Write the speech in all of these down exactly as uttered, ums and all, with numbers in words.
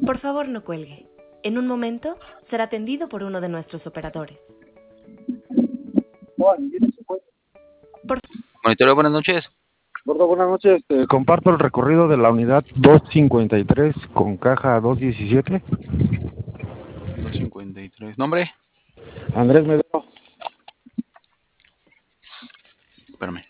Por favor, no cuelgue. En un momento será atendido por uno de nuestros operadores. Por... Monitoreo, buenas noches. Gordo, buenas noches. Este, comparto el recorrido de la unidad doscientos cincuenta y tres con caja doscientos diecisiete. doscientos cincuenta y tres. ¿Nombre? Andrés Medero. Espérame.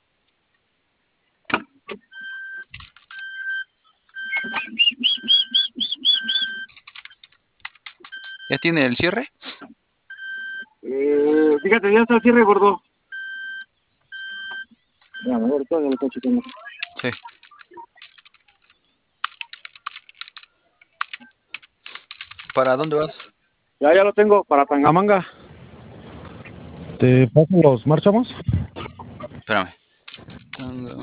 ¿Ya tiene el cierre? Eh, fíjate, ya está el cierre, gordo. Ya, me voy, todo el coche tengo. Sí. ¿Para dónde vas? Ya, ya lo tengo, para Tangamanga. ¿Te paso los márchamos? Espérame. Tanga...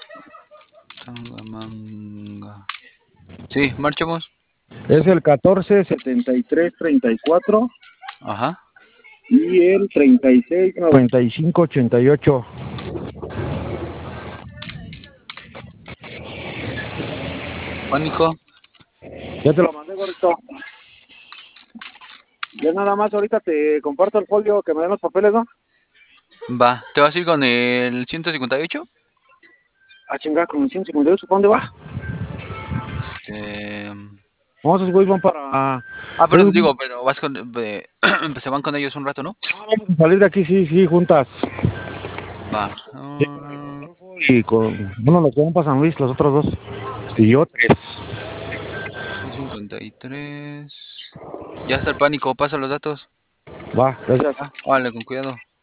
Tangamanga. Sí, marchamos. Es el catorce setenta y tres treinta y cuatro. Ajá. Y el treinta y seis noventa y cinco ochenta y ocho. Pánico. Ya te lo mandé, gordito. Ya nada más ahorita te comparto el folio que me den los papeles, ¿no? Va. ¿Te vas a ir con el ciento cincuenta y ocho? A chingar con el ciento cincuenta y ocho, ¿para dónde va? Este... Vamos, esos güeyes van para... Ah, pero digo, pero vas con... Eh, se van con ellos un rato, ¿no? Ah, vamos a salir de aquí, sí, sí, juntas. Va. Sí, Uh... y con... Bueno, los que van para San Luis, los otros dos. Y yo tres. ciento cincuenta y tres. Ya está el pánico, pasa los datos. Va, gracias. Ah, vale, con cuidado.